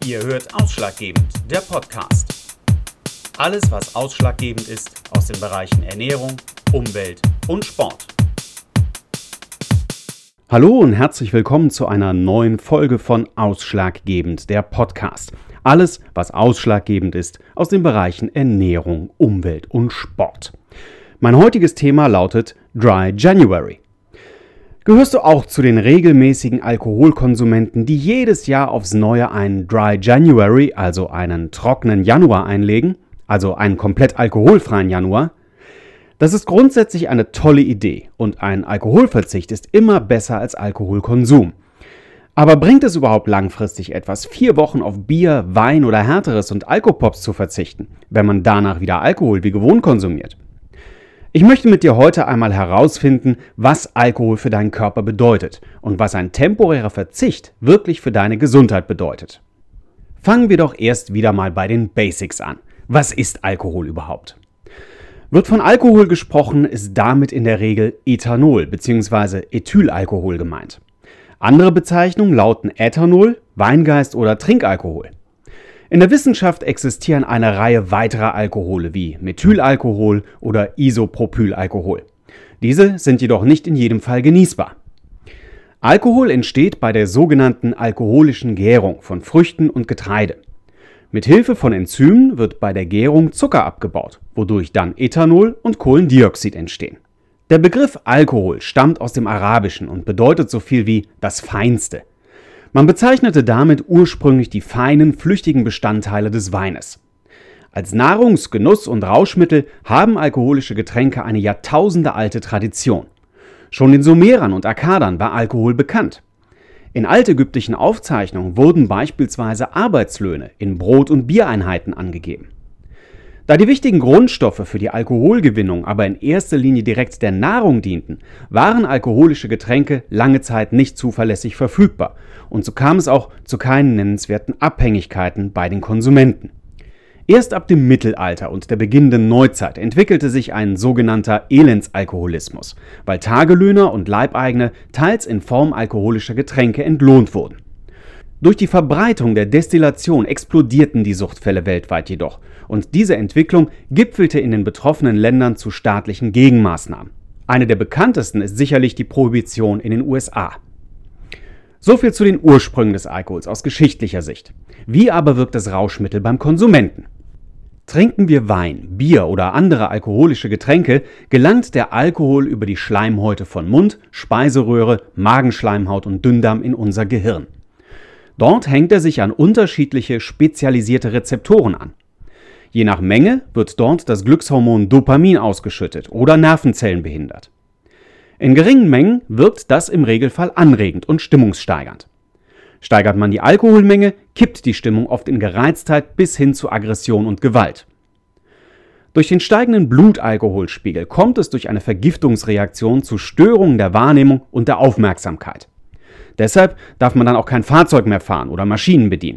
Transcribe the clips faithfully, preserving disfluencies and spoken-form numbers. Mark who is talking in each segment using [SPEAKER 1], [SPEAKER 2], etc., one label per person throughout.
[SPEAKER 1] Ihr hört Ausschlaggebend, der Podcast. Alles, was ausschlaggebend ist aus den Bereichen Ernährung, Umwelt und Sport.
[SPEAKER 2] Hallo und herzlich willkommen zu einer neuen Folge von Ausschlaggebend, der Podcast. Alles, was ausschlaggebend ist aus den Bereichen Ernährung, Umwelt und Sport. Mein heutiges Thema lautet Dry January. Gehörst du auch zu den regelmäßigen Alkoholkonsumenten, die jedes Jahr aufs Neue einen Dry January, also einen trockenen Januar einlegen, also einen komplett alkoholfreien Januar? Das ist grundsätzlich eine tolle Idee und ein Alkoholverzicht ist immer besser als Alkoholkonsum. Aber bringt es überhaupt langfristig etwas, vier Wochen auf Bier, Wein oder Härteres und Alkopops zu verzichten, wenn man danach wieder Alkohol wie gewohnt konsumiert? Ich möchte mit dir heute einmal herausfinden, was Alkohol für deinen Körper bedeutet und was ein temporärer Verzicht wirklich für deine Gesundheit bedeutet. Fangen wir doch erst wieder mal bei den Basics an. Was ist Alkohol überhaupt? Wird von Alkohol gesprochen, ist damit in der Regel Ethanol bzw. Ethylalkohol gemeint. Andere Bezeichnungen lauten Ethanol, Weingeist oder Trinkalkohol. In der Wissenschaft existieren eine Reihe weiterer Alkohole wie Methylalkohol oder Isopropylalkohol. Diese sind jedoch nicht in jedem Fall genießbar. Alkohol entsteht bei der sogenannten alkoholischen Gärung von Früchten und Getreide. Mit Hilfe von Enzymen wird bei der Gärung Zucker abgebaut, wodurch dann Ethanol und Kohlendioxid entstehen. Der Begriff Alkohol stammt aus dem Arabischen und bedeutet so viel wie das Feinste. Man bezeichnete damit ursprünglich die feinen, flüchtigen Bestandteile des Weines. Als Nahrungs-, Genuss- und Rauschmittel haben alkoholische Getränke eine jahrtausendealte Tradition. Schon den Sumerern und Akkadern war Alkohol bekannt. In altägyptischen Aufzeichnungen wurden beispielsweise Arbeitslöhne in Brot- und Biereinheiten angegeben. Da die wichtigen Grundstoffe für die Alkoholgewinnung aber in erster Linie direkt der Nahrung dienten, waren alkoholische Getränke lange Zeit nicht zuverlässig verfügbar und so kam es auch zu keinen nennenswerten Abhängigkeiten bei den Konsumenten. Erst ab dem Mittelalter und der beginnenden Neuzeit entwickelte sich ein sogenannter Elendsalkoholismus, weil Tagelöhner und Leibeigene teils in Form alkoholischer Getränke entlohnt wurden. Durch die Verbreitung der Destillation explodierten die Suchtfälle weltweit jedoch und diese Entwicklung gipfelte in den betroffenen Ländern zu staatlichen Gegenmaßnahmen. Eine der bekanntesten ist sicherlich die Prohibition in den U S A. Soviel zu den Ursprüngen des Alkohols aus geschichtlicher Sicht. Wie aber wirkt das Rauschmittel beim Konsumenten? Trinken wir Wein, Bier oder andere alkoholische Getränke, gelangt der Alkohol über die Schleimhäute von Mund, Speiseröhre, Magenschleimhaut und Dünndarm in unser Gehirn. Dort hängt er sich an unterschiedliche spezialisierte Rezeptoren an. Je nach Menge wird dort das Glückshormon Dopamin ausgeschüttet oder Nervenzellen behindert. In geringen Mengen wirkt das im Regelfall anregend und stimmungssteigernd. Steigert man die Alkoholmenge, kippt die Stimmung oft in Gereiztheit bis hin zu Aggression und Gewalt. Durch den steigenden Blutalkoholspiegel kommt es durch eine Vergiftungsreaktion zu Störungen der Wahrnehmung und der Aufmerksamkeit. Deshalb darf man dann auch kein Fahrzeug mehr fahren oder Maschinen bedienen.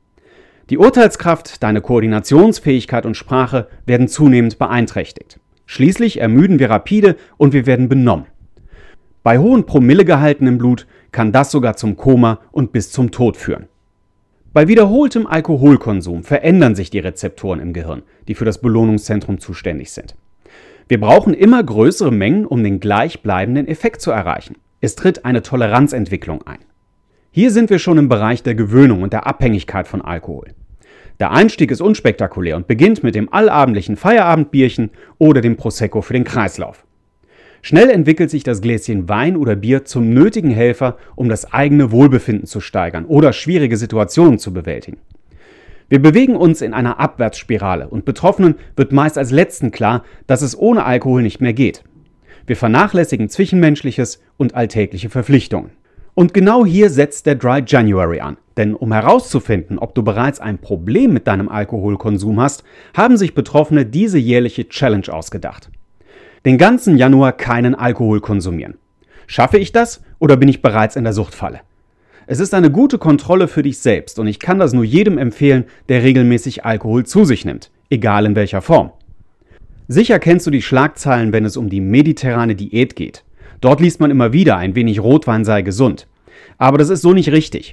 [SPEAKER 2] Die Urteilskraft, deine Koordinationsfähigkeit und Sprache werden zunehmend beeinträchtigt. Schließlich ermüden wir rapide und wir werden benommen. Bei hohen Promillegehalten im Blut kann das sogar zum Koma und bis zum Tod führen. Bei wiederholtem Alkoholkonsum verändern sich die Rezeptoren im Gehirn, die für das Belohnungszentrum zuständig sind. Wir brauchen immer größere Mengen, um den gleichbleibenden Effekt zu erreichen. Es tritt eine Toleranzentwicklung ein. Hier sind wir schon im Bereich der Gewöhnung und der Abhängigkeit von Alkohol. Der Einstieg ist unspektakulär und beginnt mit dem allabendlichen Feierabendbierchen oder dem Prosecco für den Kreislauf. Schnell entwickelt sich das Gläschen Wein oder Bier zum nötigen Helfer, um das eigene Wohlbefinden zu steigern oder schwierige Situationen zu bewältigen. Wir bewegen uns in einer Abwärtsspirale und Betroffenen wird meist als Letzten klar, dass es ohne Alkohol nicht mehr geht. Wir vernachlässigen Zwischenmenschliches und alltägliche Verpflichtungen. Und genau hier setzt der Dry January an. Denn um herauszufinden, ob du bereits ein Problem mit deinem Alkoholkonsum hast, haben sich Betroffene diese jährliche Challenge ausgedacht. Den ganzen Januar keinen Alkohol konsumieren. Schaffe ich das oder bin ich bereits in der Suchtfalle? Es ist eine gute Kontrolle für dich selbst und ich kann das nur jedem empfehlen, der regelmäßig Alkohol zu sich nimmt, egal in welcher Form. Sicher kennst du die Schlagzeilen, wenn es um die mediterrane Diät geht. Dort liest man immer wieder, ein wenig Rotwein sei gesund. Aber das ist so nicht richtig.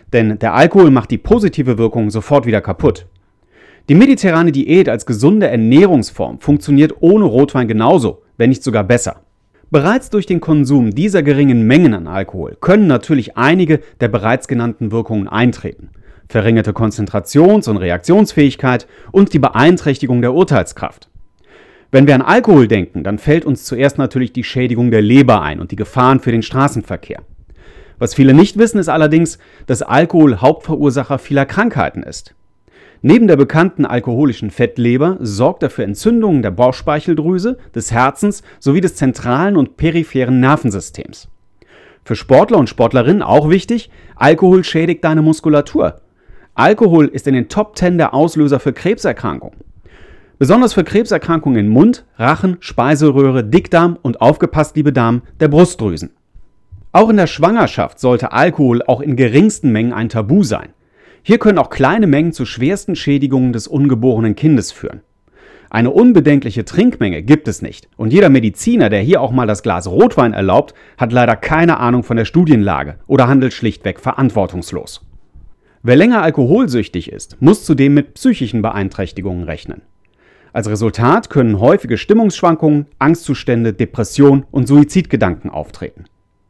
[SPEAKER 2] denn der Alkohol macht die positive Wirkung sofort wieder kaputt. Die mediterrane Diät als gesunde Ernährungsform funktioniert ohne Rotwein genauso, wenn nicht sogar besser. Bereits durch den Konsum dieser geringen Mengen an Alkohol können natürlich einige der bereits genannten Wirkungen eintreten. Verringerte Konzentrations- und Reaktionsfähigkeit und die Beeinträchtigung der Urteilskraft. Wenn wir an Alkohol denken, dann fällt uns zuerst natürlich die Schädigung der Leber ein und die Gefahren für den Straßenverkehr. Was viele nicht wissen, ist allerdings, dass Alkohol Hauptverursacher vieler Krankheiten ist. Neben der bekannten alkoholischen Fettleber sorgt er für Entzündungen der Bauchspeicheldrüse, des Herzens sowie des zentralen und peripheren Nervensystems. Für Sportler und Sportlerinnen auch wichtig, Alkohol schädigt deine Muskulatur. Alkohol ist in den Top zehn der Auslöser für Krebserkrankungen. Besonders für Krebserkrankungen in Mund, Rachen, Speiseröhre, Dickdarm und aufgepasst, liebe Damen, der Brustdrüsen. Auch in der Schwangerschaft sollte Alkohol auch in geringsten Mengen ein Tabu sein. Hier können auch kleine Mengen zu schwersten Schädigungen des ungeborenen Kindes führen. Eine unbedenkliche Trinkmenge gibt es nicht und jeder Mediziner, der hier auch mal das Glas Rotwein erlaubt, hat leider keine Ahnung von der Studienlage oder handelt schlichtweg verantwortungslos. Wer länger alkoholsüchtig ist, muss zudem mit psychischen Beeinträchtigungen rechnen. Als Resultat können häufige Stimmungsschwankungen, Angstzustände, Depression und Suizidgedanken auftreten.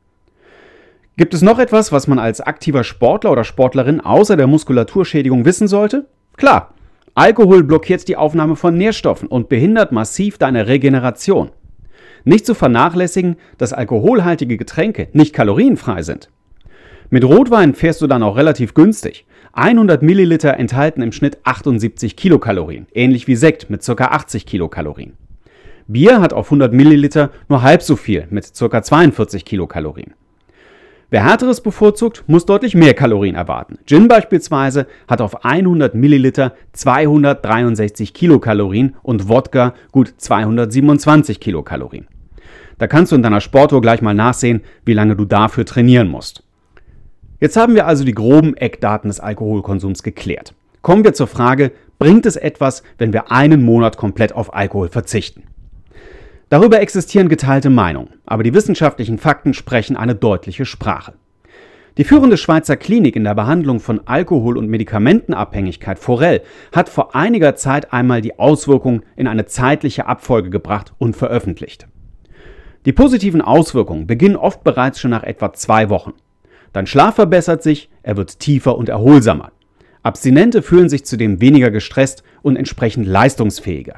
[SPEAKER 2] Gibt es noch etwas, was man als aktiver Sportler oder Sportlerin außer der Muskulaturschädigung wissen sollte? Klar, Alkohol blockiert die Aufnahme von Nährstoffen und behindert massiv deine Regeneration. Nicht zu vernachlässigen, dass alkoholhaltige Getränke nicht kalorienfrei sind. Mit Rotwein fährst du dann auch relativ günstig. hundert Milliliter enthalten im Schnitt achtundsiebzig Kilokalorien, ähnlich wie Sekt mit ca. achtzig Kilokalorien. Bier hat auf hundert Milliliter nur halb so viel mit ca. zweiundvierzig Kilokalorien. Wer Härteres bevorzugt, muss deutlich mehr Kalorien erwarten. Gin beispielsweise hat auf hundert Milliliter zweihundertdreiundsechzig Kilokalorien und Wodka gut zweihundertsiebenundzwanzig Kilokalorien. Da kannst du in deiner Sportuhr gleich mal nachsehen, wie lange du dafür trainieren musst. Jetzt haben wir also die groben Eckdaten des Alkoholkonsums geklärt. Kommen wir zur Frage, bringt es etwas, wenn wir einen Monat komplett auf Alkohol verzichten? Darüber existieren geteilte Meinungen, aber die wissenschaftlichen Fakten sprechen eine deutliche Sprache. Die führende Schweizer Klinik in der Behandlung von Alkohol- und Medikamentenabhängigkeit Forel hat vor einiger Zeit einmal die Auswirkungen in eine zeitliche Abfolge gebracht und veröffentlicht. Die positiven Auswirkungen beginnen oft bereits schon nach etwa zwei Wochen. Dein Schlaf verbessert sich, er wird tiefer und erholsamer. Abstinente fühlen sich zudem weniger gestresst und entsprechend leistungsfähiger.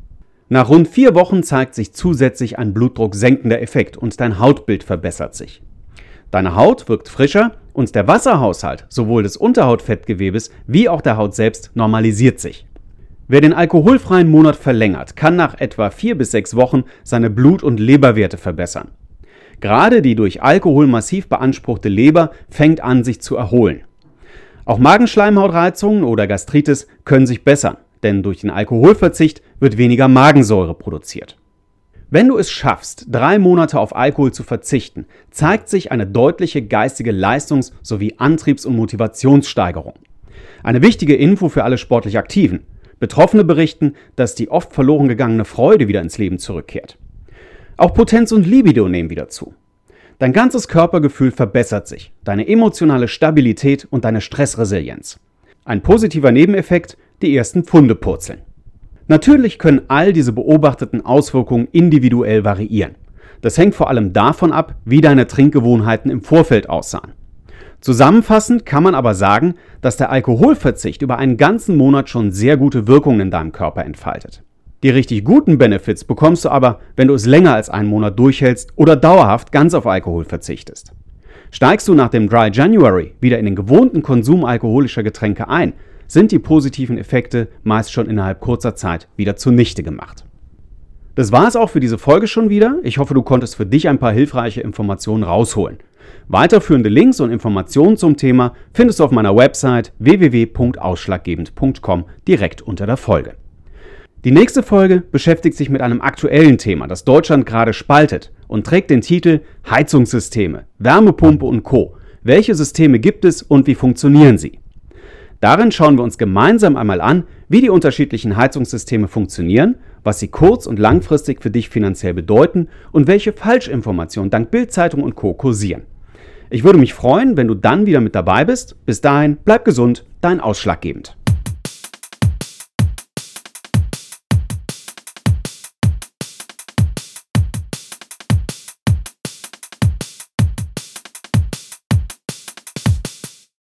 [SPEAKER 2] Nach rund vier Wochen zeigt sich zusätzlich ein blutdrucksenkender Effekt und dein Hautbild verbessert sich. Deine Haut wirkt frischer und der Wasserhaushalt sowohl des Unterhautfettgewebes wie auch der Haut selbst normalisiert sich. Wer den alkoholfreien Monat verlängert, kann nach etwa vier bis sechs Wochen seine Blut- und Leberwerte verbessern. Gerade die durch Alkohol massiv beanspruchte Leber fängt an, sich zu erholen. Auch Magenschleimhautreizungen oder Gastritis können sich bessern, denn durch den Alkoholverzicht wird weniger Magensäure produziert. Wenn du es schaffst, drei Monate auf Alkohol zu verzichten, zeigt sich eine deutliche geistige Leistungs- sowie Antriebs- und Motivationssteigerung. Eine wichtige Info für alle sportlich Aktiven. Betroffene berichten, dass die oft verloren gegangene Freude wieder ins Leben zurückkehrt. Auch Potenz und Libido nehmen wieder zu. Dein ganzes Körpergefühl verbessert sich, deine emotionale Stabilität und deine Stressresilienz. Ein positiver Nebeneffekt, die ersten Pfunde purzeln. Natürlich können all diese beobachteten Auswirkungen individuell variieren. Das hängt vor allem davon ab, wie deine Trinkgewohnheiten im Vorfeld aussahen. Zusammenfassend kann man aber sagen, dass der Alkoholverzicht über einen ganzen Monat schon sehr gute Wirkungen in deinem Körper entfaltet. Die richtig guten Benefits bekommst du aber, wenn du es länger als einen Monat durchhältst oder dauerhaft ganz auf Alkohol verzichtest. Steigst du nach dem Dry January wieder in den gewohnten Konsum alkoholischer Getränke ein, sind die positiven Effekte meist schon innerhalb kurzer Zeit wieder zunichte gemacht. Das war es auch für diese Folge schon wieder. Ich hoffe, du konntest für dich ein paar hilfreiche Informationen rausholen. Weiterführende Links und Informationen zum Thema findest du auf meiner Website w w w punkt ausschlaggebend punkt com direkt unter der Folge. Die nächste Folge beschäftigt sich mit einem aktuellen Thema, das Deutschland gerade spaltet und trägt den Titel Heizungssysteme, Wärmepumpe und Co. Welche Systeme gibt es und wie funktionieren sie? Darin schauen wir uns gemeinsam einmal an, wie die unterschiedlichen Heizungssysteme funktionieren, was sie kurz- und langfristig für dich finanziell bedeuten und welche Falschinformationen dank Bild-Zeitung und Co. kursieren. Ich würde mich freuen, wenn du dann wieder mit dabei bist. Bis dahin, bleib gesund, dein Ausschlaggebend.